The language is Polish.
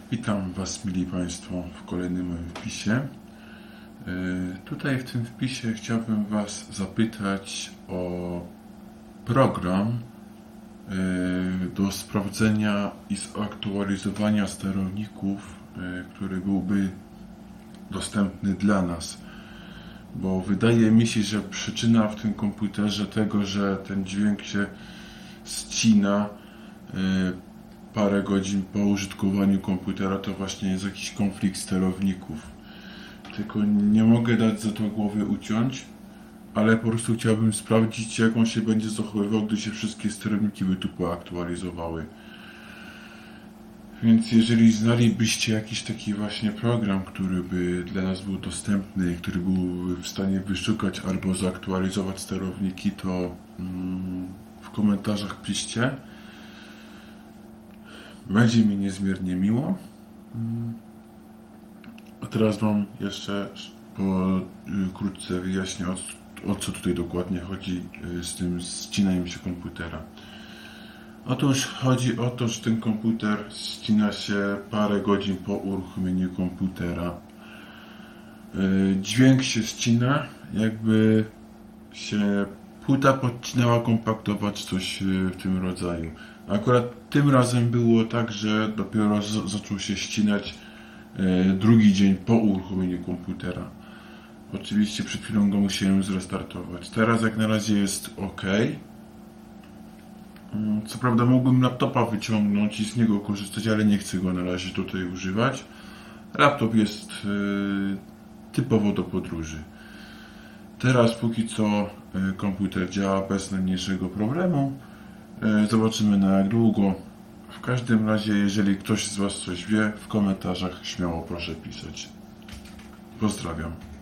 Witam Was, mili Państwo, w kolejnym moim wpisie. Tutaj w tym wpisie chciałbym Was zapytać o program do sprawdzenia i zaktualizowania sterowników, który byłby dostępny dla nas. Bo wydaje mi się, że przyczyna w tym komputerze tego, że ten dźwięk się ścina parę godzin po użytkowaniu komputera, to właśnie jest jakiś konflikt sterowników. Tylko nie mogę dać za to głowy uciąć, ale po prostu chciałbym sprawdzić, jak on się będzie zachowywał, gdy się wszystkie sterowniki by tu poaktualizowały. Więc jeżeli znalibyście jakiś taki właśnie program, który by dla nas był dostępny, który byłby w stanie wyszukać albo zaktualizować sterowniki, to w komentarzach piszcie. Będzie mi niezmiernie miło. A teraz Wam jeszcze pokrótce wyjaśnię, o co tutaj dokładnie chodzi z tym ścinaniem się komputera. Otóż chodzi o to, że ten komputer ścina się parę godzin po uruchomieniu komputera. Dźwięk się ścina, jakby się płyta podcinała, kompaktowa czy coś w tym rodzaju. Akurat tym razem było tak, że dopiero zaczął się ścinać drugi dzień po uruchomieniu komputera. Oczywiście przed chwilą go musiałem zrestartować. Teraz jak na razie jest ok. Co prawda mógłbym laptopa wyciągnąć i z niego korzystać, ale nie chcę go na razie tutaj używać. Laptop jest typowo do podróży. Teraz póki co komputer działa bez najmniejszego problemu. Zobaczymy na jak długo. W każdym razie, jeżeli ktoś z Was coś wie, w komentarzach śmiało proszę pisać. Pozdrawiam.